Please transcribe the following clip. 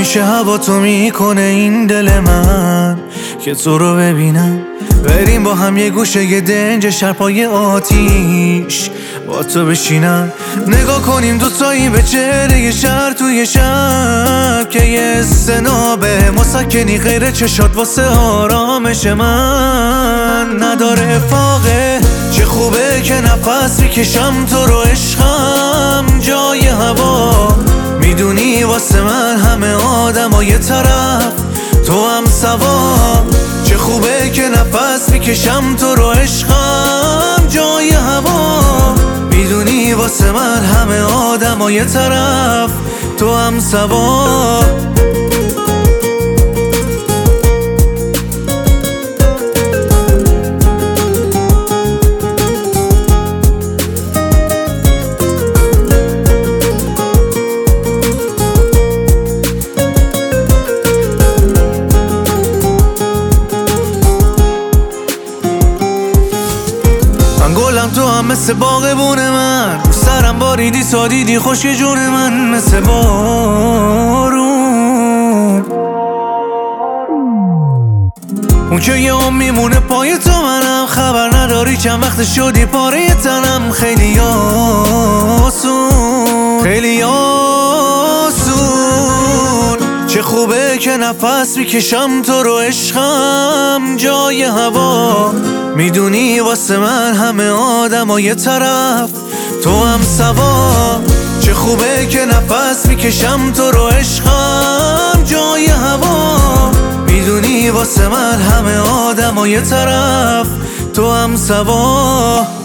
همیشه هوا تو میکنه این دل من که تو رو ببینم. بریم با هم یه گوشه یه دنج شرپای آتیش با تو بشینم. نگاه کنیم دوتایی به چهره یه شهر توی شب که یه استنابه مسکنی غیر چشات واسه آرامش من نداره افاقه. چه خوبه که نفس میکشم تو رو عشقم جای هوا. میدونی واسه من همه آدم ها یه طرف تو هم سوا. چه خوبه که نفس میکشم تو رو عشقم جای هوا. میدونی واسه من همه آدم ها یه طرف تو هم سوا. گلم تو هم مثل باغبون من، رو سرم باریدی تا دیدی خوش جون من مثل بارون. اون که یه هم میمونه پای تو منم، خبر نداری چند وقت شدی پاره تنم. خیلی آسون خیلی آسون. چه خوبه که نفس میکشم تو رو عشقم جای هوا. میدونی واسه من همه آدم ها یه طرف تو هم سوا. چه خوبه که نفس میکشم تو رو عشقم جای هوا. میدونی واسه من همه آدم ها یه طرف تو هم سوا.